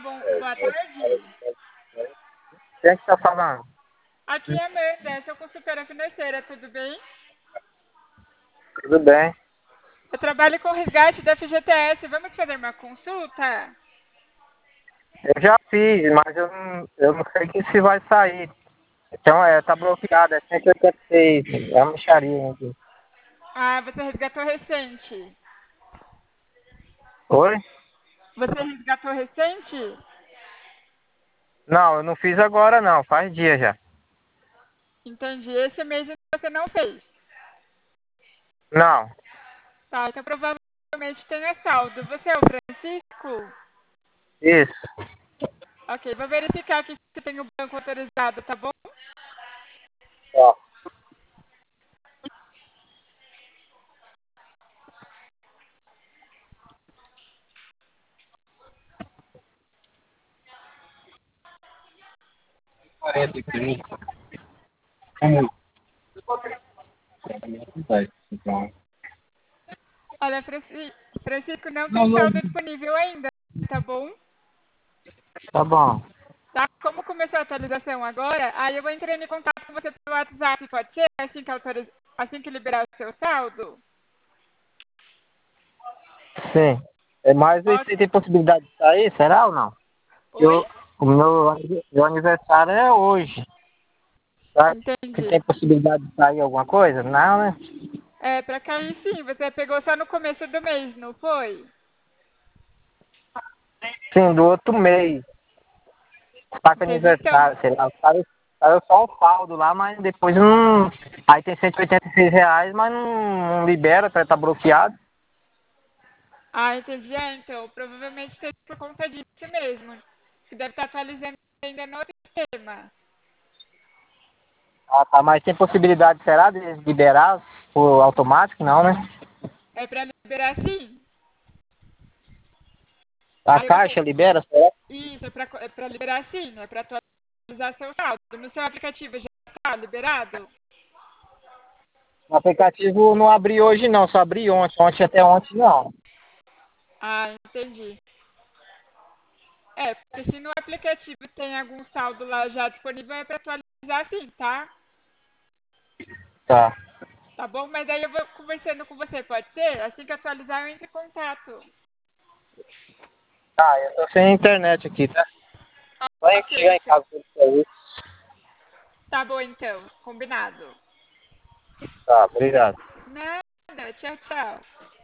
boa tarde. Quem é que tá falando? Aqui é a Amanda, sou consultora financeira, tudo bem? Tudo bem. Eu trabalho com resgate da FGTS, vamos fazer uma consulta? Eu já fiz, mas eu não sei que se vai sair. Então, tá bloqueado, é 186. É uma mixaria aqui. Ah, você resgatou recente. Oi? Você resgatou recente? Não, eu não fiz agora não, faz dia já. Entendi, esse mês você não fez. Não, Tá, então provavelmente tenha saldo. Você é o Francisco? isso. Ok, vou verificar aqui se tem o banco autorizado, tá bom? Ó, 43. Olha, Francisco, não tem saldo disponível ainda, tá bom? Tá bom. Tá? Como começou a atualização agora, aí eu vou entrando em contato com você pelo WhatsApp, pode ser? Assim que liberar o seu saldo? Sim. Mas esse tem possibilidade de sair, será ou não? Oi? O meu aniversário é hoje. Será que Entendi. tem possibilidade de sair alguma coisa? Não, né? É, pra cair sim, você pegou só no começo do mês, não foi? Sim, do outro mês. Tá com Fez então. aniversário, sei lá. Saiu só um saldo lá, mas depois não. Aí tem R$ 186, mas não libera, tá bloqueado. Ah, entendi. É, então, provavelmente seja por conta disso mesmo. Que deve estar atualizando ainda no sistema. Ah, tá, mas tem possibilidade, será, de liberar por automático? Não, né? É pra liberar sim. A Aí eu Caixa vou. libera, será? Isso, é pra liberar sim, é pra atualizar seu saldo. No seu aplicativo já está liberado? O aplicativo não abri hoje não, só abri ontem. Até ontem não. Ah, entendi. É, porque se no aplicativo tem algum saldo lá já disponível, é para atualizar sim, tá? Tá. Tá bom? Mas aí eu vou conversando com você, pode ser? Assim que atualizar, eu entro em contato. Tá, eu tô sem internet aqui, tá? Vai Ok, chegar em então. casa com isso aí. Tá bom, então. Combinado. Tá, obrigado. Nada. Tchau, tchau.